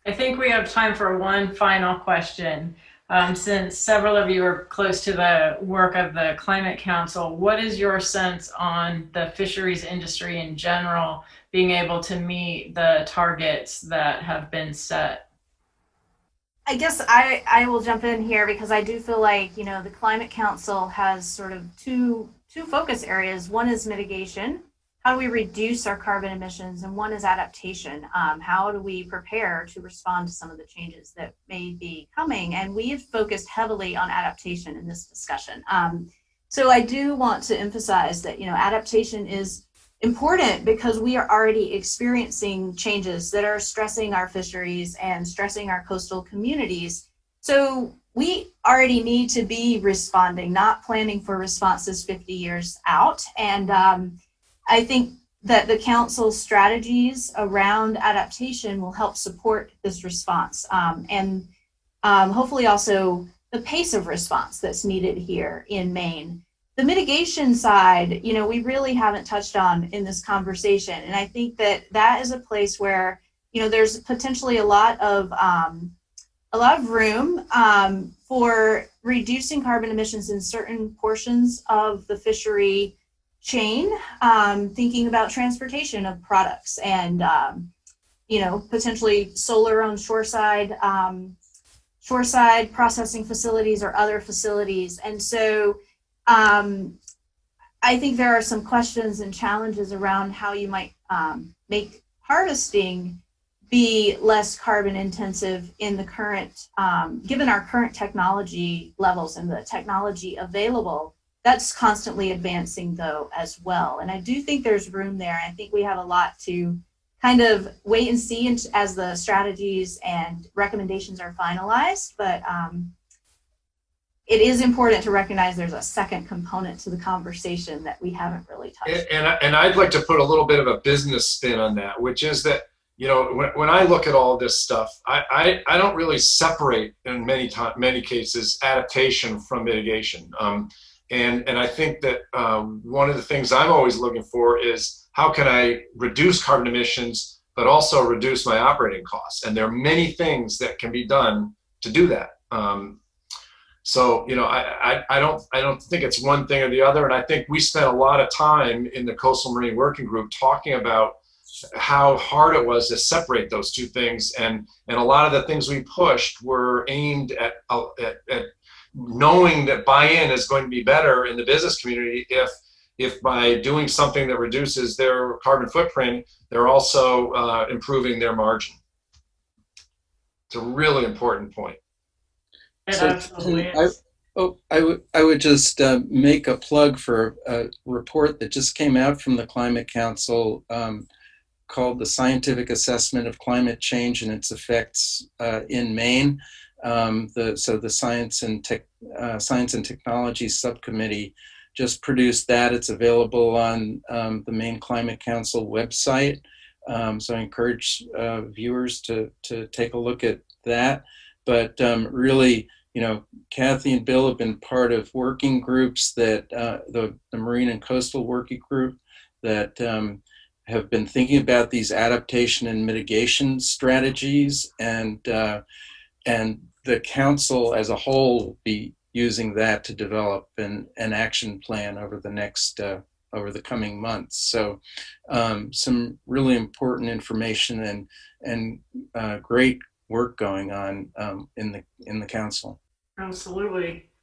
I think we have time for one final question. Since several of you are close to the work of the Climate Council, what is your sense on the fisheries industry in general being able to meet the targets that have been set? I guess I will jump in here because I do feel like, the Climate Council has sort of two focus areas. One is mitigation. How do we reduce our carbon emissions? And one is adaptation. How do we prepare to respond to some of the changes that may be coming? And we have focused heavily on adaptation in this discussion. So I do want to emphasize that, adaptation is important because we are already experiencing changes that are stressing our fisheries and stressing our coastal communities. So we already need to be responding, not planning for responses 50 years out. And I think that the council's strategies around adaptation will help support this response, and hopefully also the pace of response that's needed here in Maine. The mitigation side, we really haven't touched on in this conversation. And I think that that is a place where, there's potentially a lot of room for reducing carbon emissions in certain portions of the fishery chain, thinking about transportation of products and, potentially solar on shoreside processing facilities or other facilities. And so I think there are some questions and challenges around how you might make harvesting be less carbon intensive in the current, given our current technology levels and the technology available. That's constantly advancing though as well. And I do think there's room there. I think we have a lot to kind of wait and see as the strategies and recommendations are finalized. But it is important to recognize there's a second component to the conversation that we haven't really touched. And I'd like to put a little bit of a business spin on that, which is that, when I look at all this stuff, I don't really separate in many cases adaptation from mitigation. And I think that one of the things I'm always looking for is how can I reduce carbon emissions, but also reduce my operating costs. And there are many things that can be done to do that. So, I don't think it's one thing or the other. And I think we spent a lot of time in the Coastal Marine Working Group talking about how hard it was to separate those two things. And a lot of the things we pushed were aimed at knowing that buy-in is going to be better in the business community if by doing something that reduces their carbon footprint, they're also improving their margin. It's a really important point. It So absolutely is. I would just make a plug for a report that just came out from the Climate Council called the Scientific Assessment of Climate Change and Its Effects in Maine. The Science and Technology Subcommittee just produced that. It's available on the Maine Climate Council website. So I encourage viewers to take a look at that. But really, Kathy and Bill have been part of working groups that the Marine and Coastal Working Group that have been thinking about these adaptation and mitigation strategies, and the council as a whole will be using that to develop an action plan over the coming months. So some really important information and great work going on in the council. Absolutely.